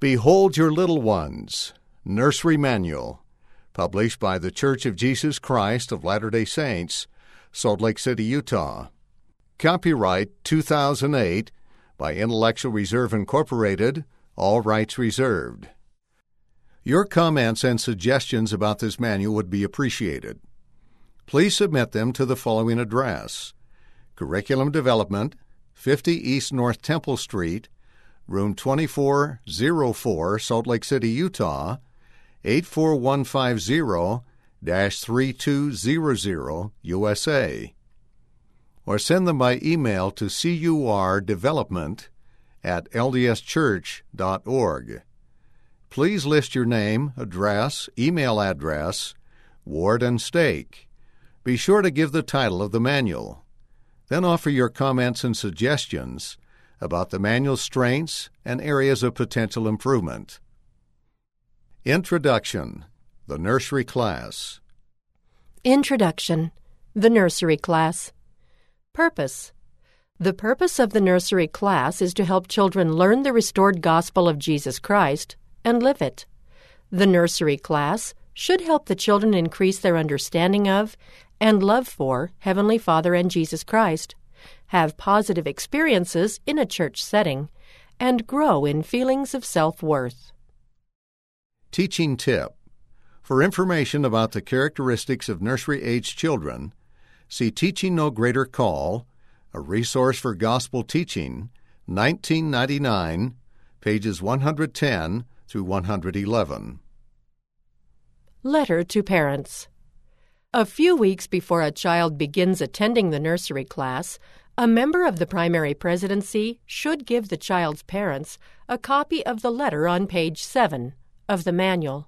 Behold Your Little Ones, Nursery Manual, published by The Church of Jesus Christ of Latter-day Saints, Salt Lake City, Utah. Copyright 2008 by Intellectual Reserve Incorporated, all rights reserved. Your comments and suggestions about this manual would be appreciated. Please submit them to the following address: Curriculum Development, 50 East North Temple Street, Room 2404, Salt Lake City, Utah, 84150-3200, USA. Or send them by email to curdevelopment@ldschurch.org. Please list your name, address, email address, ward, and stake. Be sure to give the title of the manual. Then offer your comments and suggestions about the manual's strengths and areas of potential improvement. Introduction: The Nursery Class. Introduction: The Nursery Class. Purpose: The purpose of the nursery class is to help children learn the restored gospel of Jesus Christ and live it. The nursery class should help the children increase their understanding of and love for Heavenly Father and Jesus Christ, have positive experiences in a church setting, and grow in feelings of self-worth. Teaching tip: For information about the characteristics of nursery-age children, see Teaching No Greater Call, a resource for gospel teaching, 1999, pages 110 through 111. Letter to Parents. A few weeks before a child begins attending the nursery class, a member of the primary presidency should give the child's parents a copy of the letter on page 7 of the manual.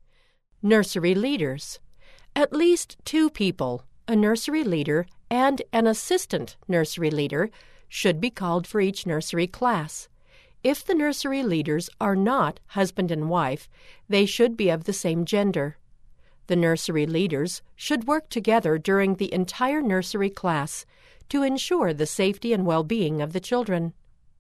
Nursery leaders. At least 2 people, a nursery leader and an assistant nursery leader, should be called for each nursery class. If the nursery leaders are not husband and wife, they should be of the same gender. The nursery leaders should work together during the entire nursery class to ensure the safety and well-being of the children.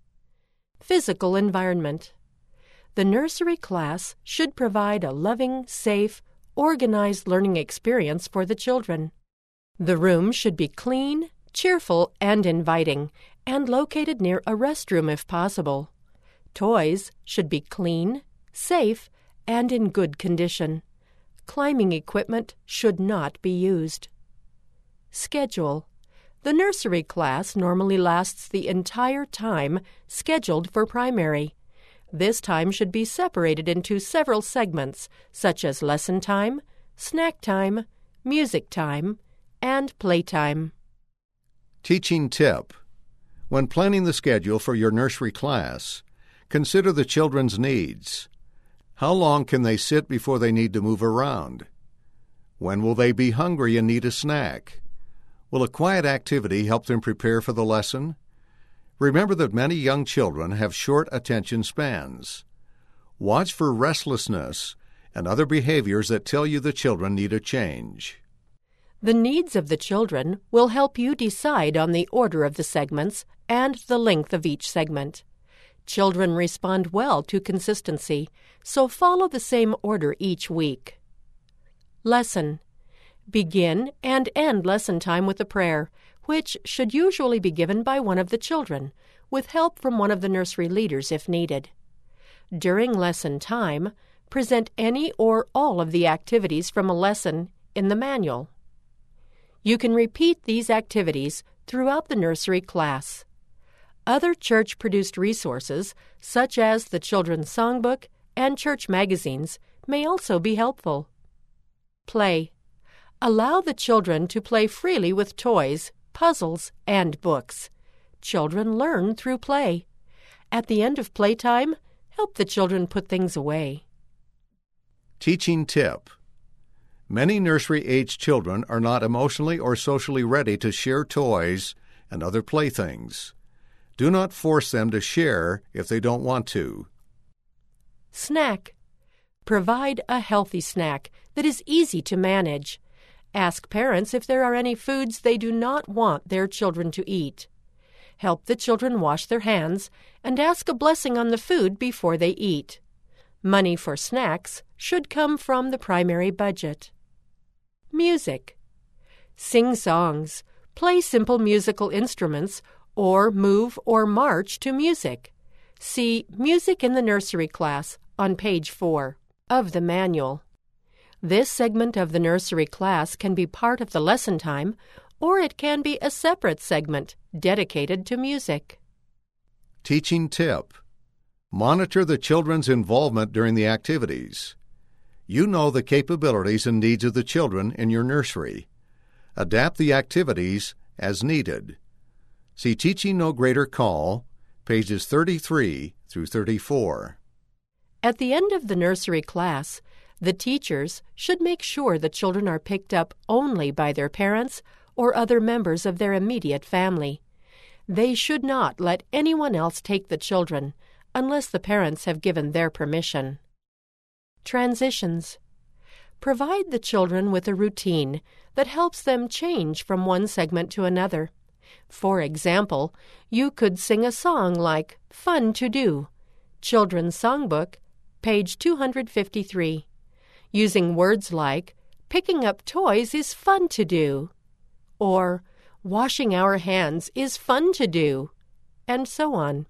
Physical environment. The nursery class should provide a loving, safe, organized learning experience for the children. The room should be clean, cheerful, and inviting, and located near a restroom if possible. Toys should be clean, safe, and in good condition. Climbing equipment should not be used. Schedule. The nursery class normally lasts the entire time scheduled for primary. This time should be separated into several segments, such as lesson time, snack time, music time, and playtime. Teaching tip: When planning the schedule for your nursery class, consider the children's needs. How long can they sit before they need to move around? When will they be hungry and need a snack? Will a quiet activity help them prepare for the lesson? Remember that many young children have short attention spans. Watch for restlessness and other behaviors that tell you the children need a change. The needs of the children will help you decide on the order of the segments and the length of each segment. Children respond well to consistency, so follow the same order each week. Lesson. Begin and end lesson time with a prayer, which should usually be given by one of the children, with help from one of the nursery leaders if needed. During lesson time, present any or all of the activities from a lesson in the manual. You can repeat these activities throughout the nursery class. Other church-produced resources, such as the Children's Songbook and church magazines, may also be helpful. Play. Allow the children to play freely with toys, puzzles, and books. Children learn through play. At the end of playtime, help the children put things away. Teaching tip: Many nursery-age children are not emotionally or socially ready to share toys and other playthings. Do not force them to share if they don't want to. Snack. Provide a healthy snack that is easy to manage. Ask parents if there are any foods they do not want their children to eat. Help the children wash their hands and ask a blessing on the food before they eat. Money for snacks should come from the primary budget. Music. Sing songs, play simple musical instruments, or move or march to music. See Music in the Nursery class on page 4 of the manual. This segment of the nursery class can be part of the lesson time, or it can be a separate segment dedicated to music. Teaching tip. Monitor the children's involvement during the activities. You know the capabilities and needs of the children in your nursery. Adapt the activities as needed. See Teaching No Greater Call, pages 33 through 34. At the end of the nursery class, the teachers should make sure the children are picked up only by their parents or other members of their immediate family. They should not let anyone else take the children unless the parents have given their permission. Transitions. Provide the children with a routine that helps them change from one segment to another. For example, you could sing a song like Fun to Do, Children's Songbook, page 253, using words like picking up toys is fun to do, or washing our hands is fun to do, and so on.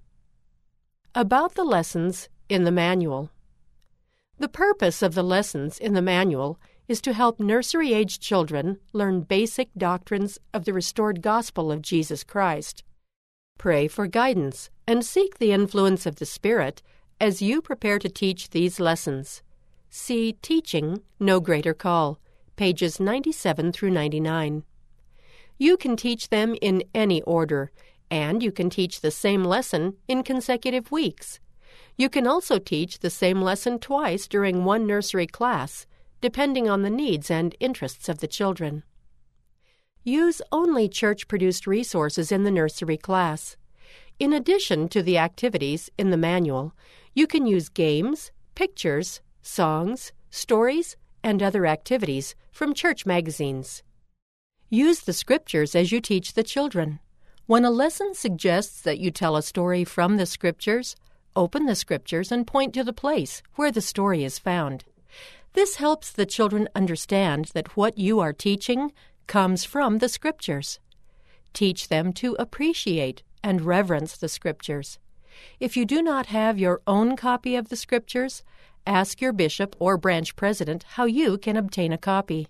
About the lessons in the manual. The purpose of the lessons in the manual is to help nursery-age children learn basic doctrines of the restored gospel of Jesus Christ. Pray for guidance and seek the influence of the Spirit as you prepare to teach these lessons. See Teaching No Greater Call, pages 97 through 99. You can teach them in any order, and you can teach the same lesson in consecutive weeks. You can also teach the same lesson twice during one nursery class, depending on the needs and interests of the children. Use only church-produced resources in the nursery class. In addition to the activities in the manual, you can use games, pictures, songs, stories, and other activities from church magazines. Use the scriptures as you teach the children. When a lesson suggests that you tell a story from the scriptures, open the scriptures and point to the place where the story is found. This helps the children understand that what you are teaching comes from the scriptures. Teach them to appreciate and reverence the scriptures. If you do not have your own copy of the scriptures, ask your bishop or branch president how you can obtain a copy.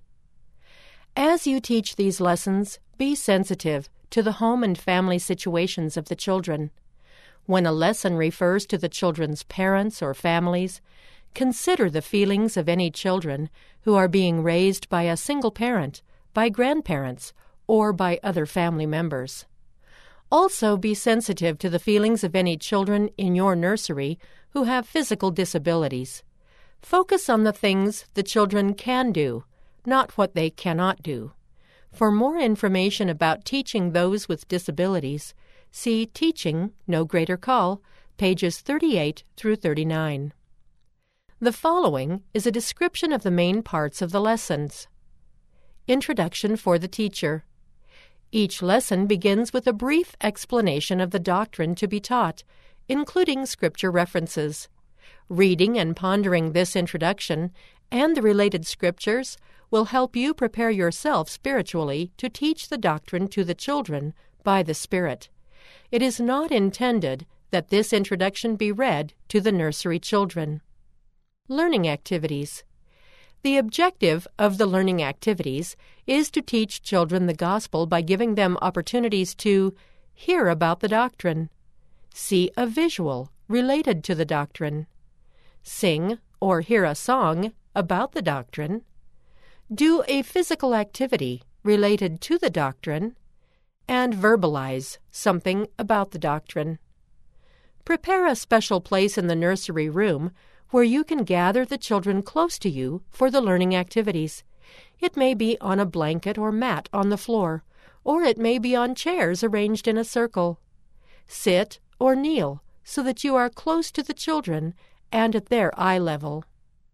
As you teach these lessons, be sensitive to the home and family situations of the children. When a lesson refers to the children's parents or families, consider the feelings of any children who are being raised by a single parent, by grandparents, or by other family members. Also be sensitive to the feelings of any children in your nursery who have physical disabilities. Focus on the things the children can do, not what they cannot do. For more information about teaching those with disabilities, see Teaching No Greater Call, pages 38 through 39. The following is a description of the main parts of the lessons. Introduction for the teacher. Each lesson begins with a brief explanation of the doctrine to be taught, including scripture references. Reading and pondering this introduction and the related scriptures will help you prepare yourself spiritually to teach the doctrine to the children by the Spirit. It is not intended that this introduction be read to the nursery children. Learning activities. The objective of the learning activities is to teach children the gospel by giving them opportunities to hear about the doctrine, see a visual related to the doctrine, sing or hear a song about the doctrine, do a physical activity related to the doctrine, and verbalize something about the doctrine. Prepare a special place in the nursery room where you can gather the children close to you for the learning activities. It may be on a blanket or mat on the floor, or it may be on chairs arranged in a circle. Sit or kneel so that you are close to the children and at their eye level.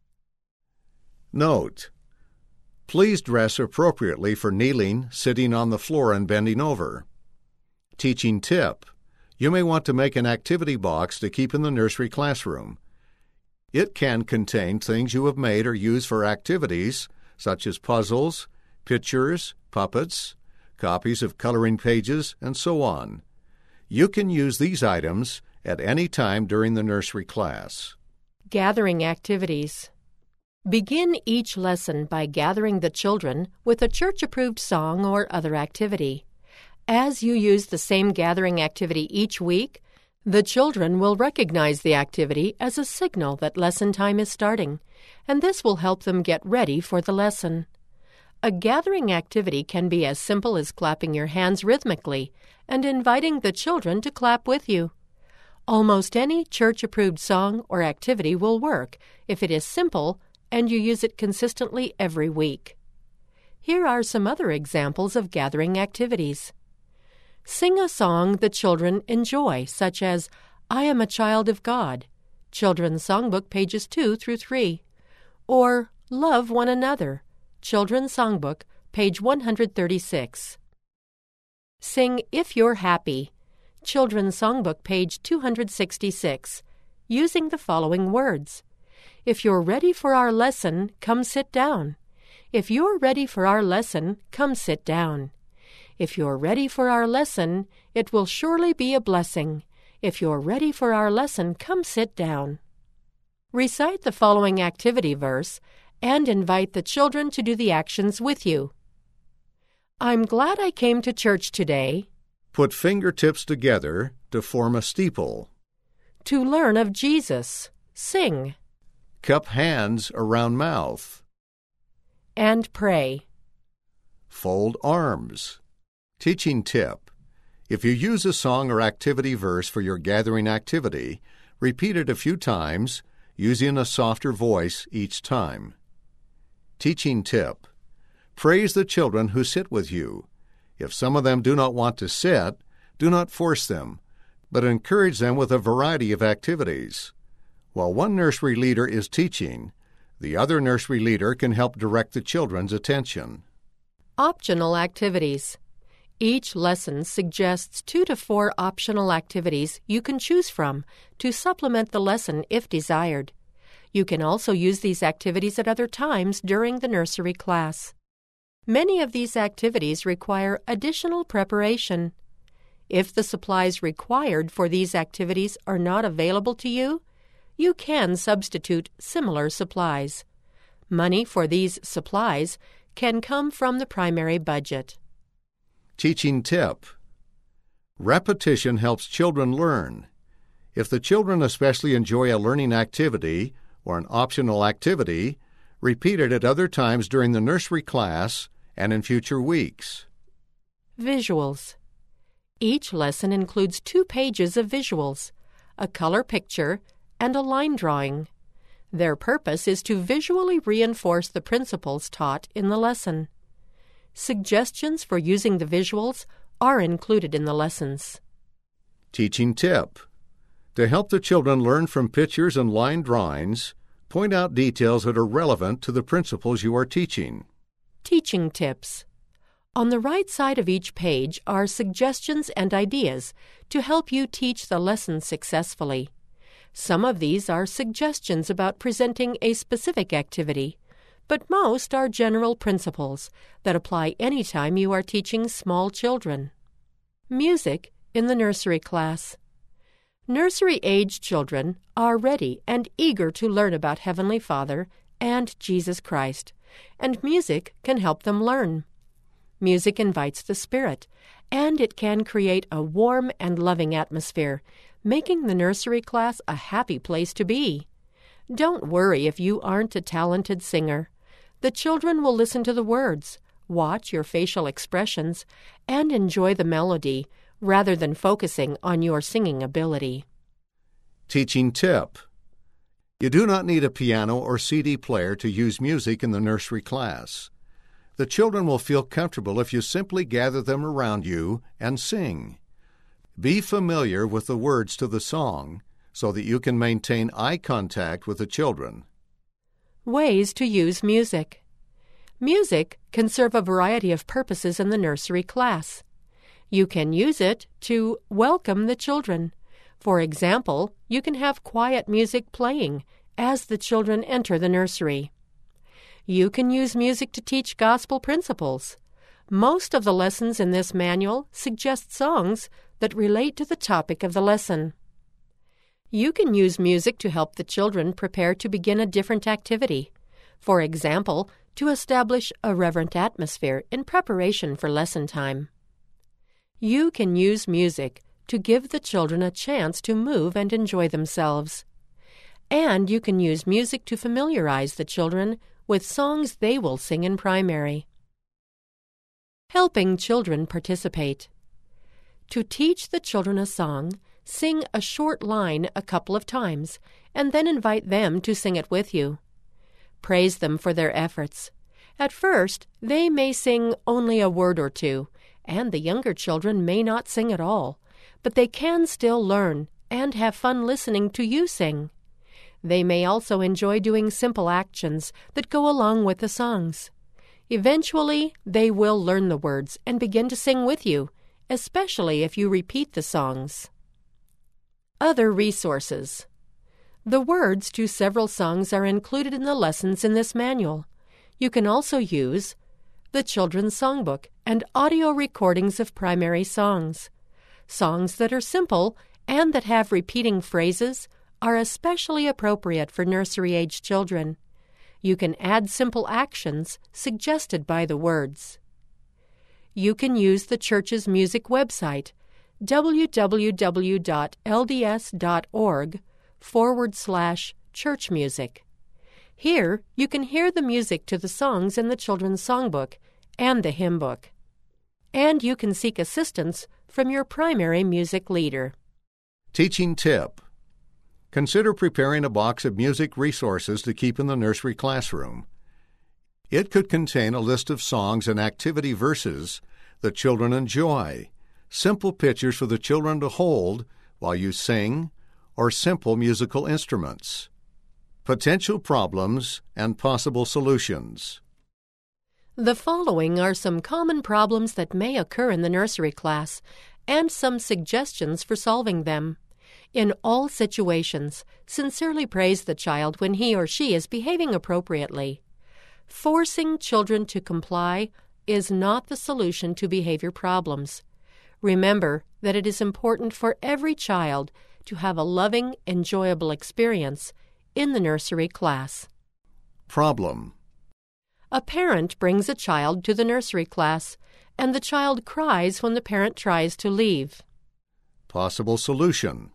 Note: please dress appropriately for kneeling, sitting on the floor, and bending over. Teaching tip: you may want to make an activity box to keep in the nursery classroom. It can contain things you have made or used for activities, such as puzzles, pictures, puppets, copies of coloring pages, and so on. You can use these items at any time during the nursery class. Gathering activities. Begin each lesson by gathering the children with a church-approved song or other activity. As you use the same gathering activity each week, the children will recognize the activity as a signal that lesson time is starting, and this will help them get ready for the lesson. A gathering activity can be as simple as clapping your hands rhythmically and inviting the children to clap with you. Almost any church-approved song or activity will work if it is simple and you use it consistently every week. Here are some other examples of gathering activities. Sing a song the children enjoy, such as I Am a Child of God, Children's Songbook, pages 2 through 3, or Love One Another, Children's Songbook, page 136. Sing If You're Happy, Children's Songbook, page 266, using the following words. If you're ready for our lesson, come sit down. If you're ready for our lesson, come sit down. If you're ready for our lesson, it will surely be a blessing. If you're ready for our lesson, come sit down. Recite the following activity verse and invite the children to do the actions with you. I'm glad I came to church today. Put fingertips together to form a steeple. To learn of Jesus. Sing. Cup hands around mouth. And pray. Fold arms. Teaching tip. If you use a song or activity verse for your gathering activity, repeat it a few times, using a softer voice each time. Teaching tip. Praise the children who sit with you. If some of them do not want to sit, do not force them, but encourage them with a variety of activities. While one nursery leader is teaching, the other nursery leader can help direct the children's attention. Optional activities. Each lesson suggests 2 to 4 optional activities you can choose from to supplement the lesson if desired. You can also use these activities at other times during the nursery class. Many of these activities require additional preparation. If the supplies required for these activities are not available to you, you can substitute similar supplies. Money for these supplies can come from the primary budget. Teaching tip. Repetition helps children learn. If the children especially enjoy a learning activity or an optional activity, repeat it at other times during the nursery class and in future weeks. Visuals. Each lesson includes 2 pages of visuals, a color picture, and a line drawing. Their purpose is to visually reinforce the principles taught in the lesson. Suggestions for using the visuals are included in the lessons. Teaching tip. To help the children learn from pictures and line drawings, point out details that are relevant to the principles you are teaching. Teaching tips. On the right side of each page are suggestions and ideas to help you teach the lesson successfully. Some of these are suggestions about presenting a specific activity, but most are general principles that apply anytime you are teaching small children. Music in the nursery class. Nursery-age children are ready and eager to learn about Heavenly Father and Jesus Christ, and music can help them learn. Music invites the Spirit, and it can create a warm and loving atmosphere, making the nursery class a happy place to be. Don't worry if you aren't a talented singer. The children will listen to the words, watch your facial expressions, and enjoy the melody, rather than focusing on your singing ability. Teaching tip. You do not need a piano or CD player to use music in the nursery class. The children will feel comfortable if you simply gather them around you and sing. Be familiar with the words to the song so that you can maintain eye contact with the children. Ways to use music. Music can serve a variety of purposes in the nursery class. You can use it to welcome the children. For example, you can have quiet music playing as the children enter the nursery. You can use music to teach gospel principles. Most of the lessons in this manual suggest songs that relate to the topic of the lesson. You can use music to help the children prepare to begin a different activity. For example, to establish a reverent atmosphere in preparation for lesson time. You can use music to give the children a chance to move and enjoy themselves. And you can use music to familiarize the children with songs they will sing in primary. Helping children participate. To teach the children a song, sing a short line a couple of times, and then invite them to sing it with you. Praise them for their efforts. At first, they may sing only a word or two, and the younger children may not sing at all, but they can still learn and have fun listening to you sing. They may also enjoy doing simple actions that go along with the songs. Eventually, they will learn the words and begin to sing with you, especially if you repeat the songs. Other resources. The words to several songs are included in the lessons in this manual. You can also use the Children's Songbook and audio recordings of primary songs. Songs that are simple and that have repeating phrases are especially appropriate for nursery-age children. You can add simple actions suggested by the words. You can use the church's music website, www.lds.org/churchmusic. Here, you can hear the music to the songs in the Children's Songbook and the hymn book. And you can seek assistance from your primary music leader. Teaching tip. Consider preparing a box of music resources to keep in the nursery classroom. It could contain a list of songs and activity verses that children enjoy, simple pictures for the children to hold while you sing, or simple musical instruments. Potential problems and possible solutions. The following are some common problems that may occur in the nursery class and some suggestions for solving them. In all situations, sincerely praise the child when he or she is behaving appropriately. Forcing children to comply is not the solution to behavior problems. Remember that it is important for every child to have a loving, enjoyable experience in the nursery class. Problem. A parent brings a child to the nursery class, and the child cries when the parent tries to leave. Possible solution.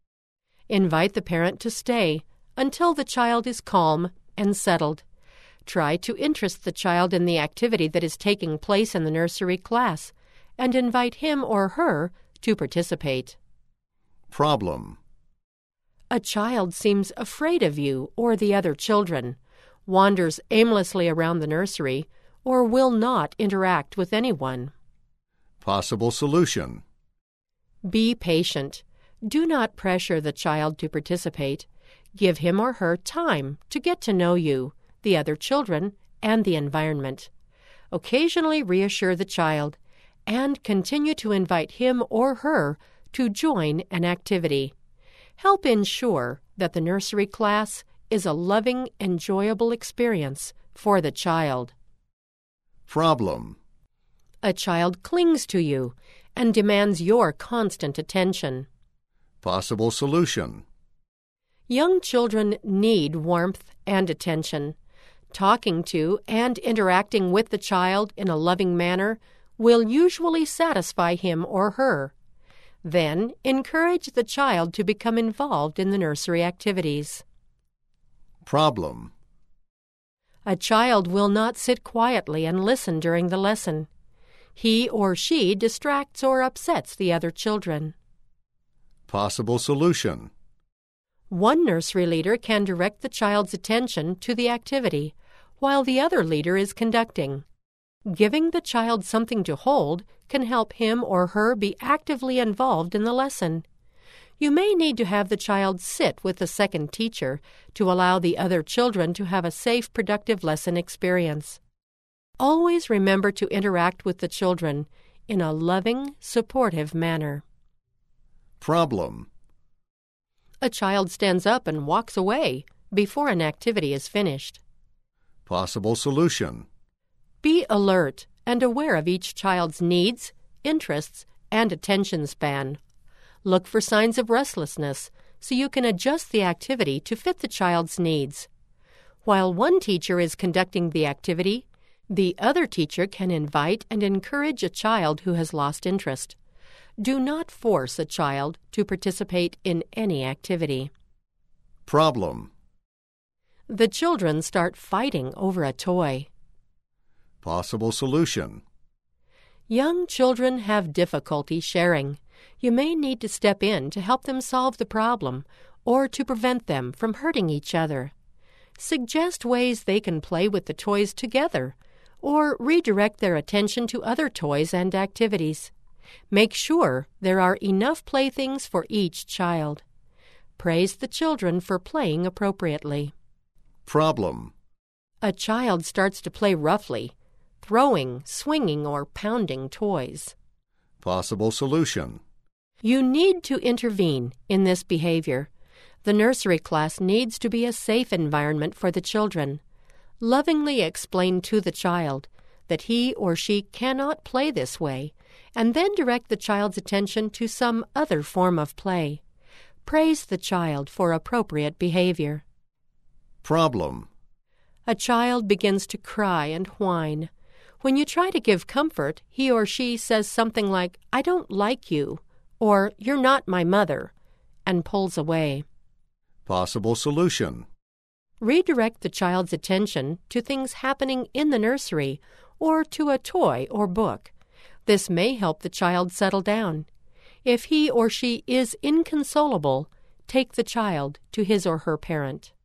Invite the parent to stay until the child is calm and settled. Try to interest the child in the activity that is taking place in the nursery class, and invite him or her to participate. Problem. A child seems afraid of you or the other children, wanders aimlessly around the nursery, or will not interact with anyone. Possible solution. Be patient. Do not pressure the child to participate. Give him or her time to get to know you, the other children, and the environment. Occasionally reassure the child, and continue to invite him or her to join an activity. Help ensure that the nursery class is a loving, enjoyable experience for the child. Problem. A child clings to you and demands your constant attention. Possible solution. Young children need warmth and attention. Talking to and interacting with the child in a loving manner will usually satisfy him or her. Then, encourage the child to become involved in the nursery activities. Problem. A child will not sit quietly and listen during the lesson. He or she distracts or upsets the other children. Possible solution. One nursery leader can direct the child's attention to the activity, while the other leader is conducting. Giving the child something to hold can help him or her be actively involved in the lesson. You may need to have the child sit with the second teacher to allow the other children to have a safe, productive lesson experience. Always remember to interact with the children in a loving, supportive manner. Problem. A child stands up and walks away. before an activity is finished. Possible solution. Be alert and aware of each child's needs, interests, and attention span. Look for signs of restlessness so you can adjust the activity to fit the child's needs. While one teacher is conducting the activity, the other teacher can invite and encourage a child who has lost interest. Do not force a child to participate in any activity. Problem. The children start fighting over a toy. Possible solution. Young children have difficulty sharing. You may need to step in to help them solve the problem or to prevent them from hurting each other. Suggest ways they can play with the toys together or redirect their attention to other toys and activities. Make sure there are enough playthings for each child. Praise the children for playing appropriately. Problem. A child starts to play roughly, throwing, swinging, or pounding toys. Possible solution. You need to intervene in this behavior. The nursery class needs to be a safe environment for the children. Lovingly explain to the child that he or she cannot play this way, and then direct the child's attention to some other form of play. Praise the child for appropriate behavior. Problem. A child begins to cry and whine. When you try to give comfort, he or she says something like, "I don't like you," or "You're not my mother," and pulls away. Possible solution. Redirect the child's attention to things happening in the nursery or to a toy or book. This may help the child settle down. If he or she is inconsolable, take the child to his or her parent.